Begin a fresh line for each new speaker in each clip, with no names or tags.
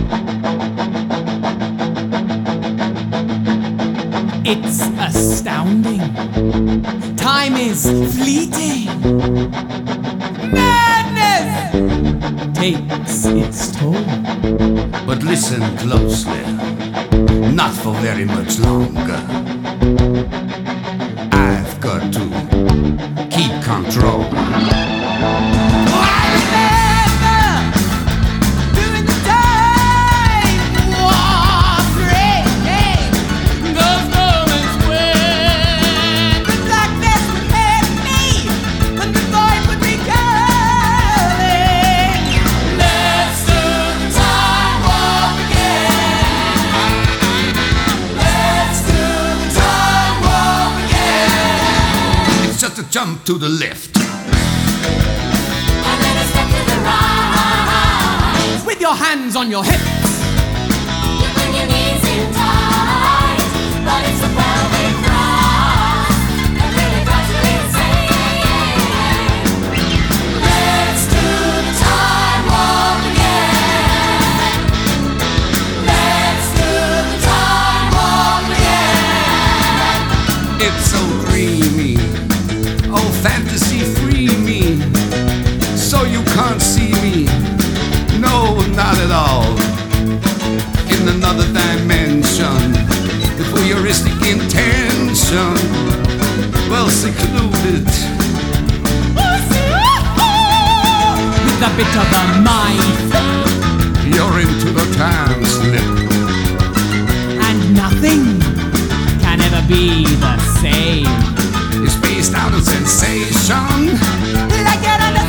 It's astounding. Time is fleeting. Madness takes its toll.
But listen closely, not for very much longer. I've got to keep control. Jump to the left,
and then a step to the right.
With your hands on your hips,
You bring your knees in tight, but it's a pelvic thrust that really drives you insane. Let's do the time warp again. Let's do the time warp again.
it's so dreamy. Oh, fantasy free me, so you can't see me. No, not at all. In another dimension, with voyeuristic intention, well secluded.
with a bit of a mind,
You're into the time slip.
and nothing can ever be the same.
It's based out of sensation.
Like it on the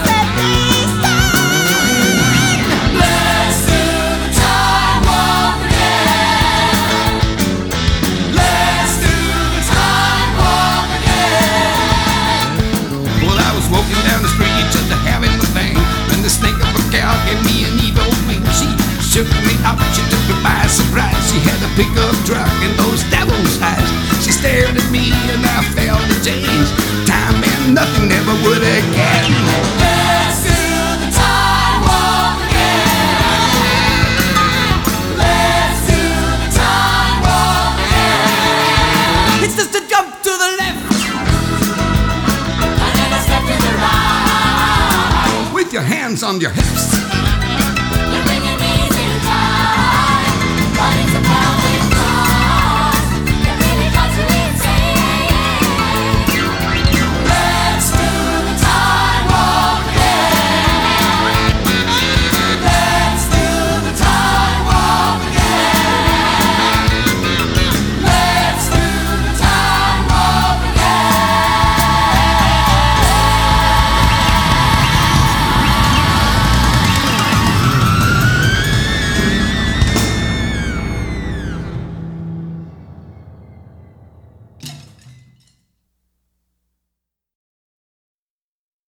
Let's do the time warp again. Let's do the time warp again.
Well, I was walking down the street just having the thing, when the snake of a cow gave me an evil wink. She shook me up, she took me by surprise. She had a pickup truck and those devil's eyes. She stared at me and I felt the change. Time and nothing never would again.
Let's do the time warp again. Let's do the time warp again.
It's just a jump to the left,
And then a step to the right.
With your hands on your hips,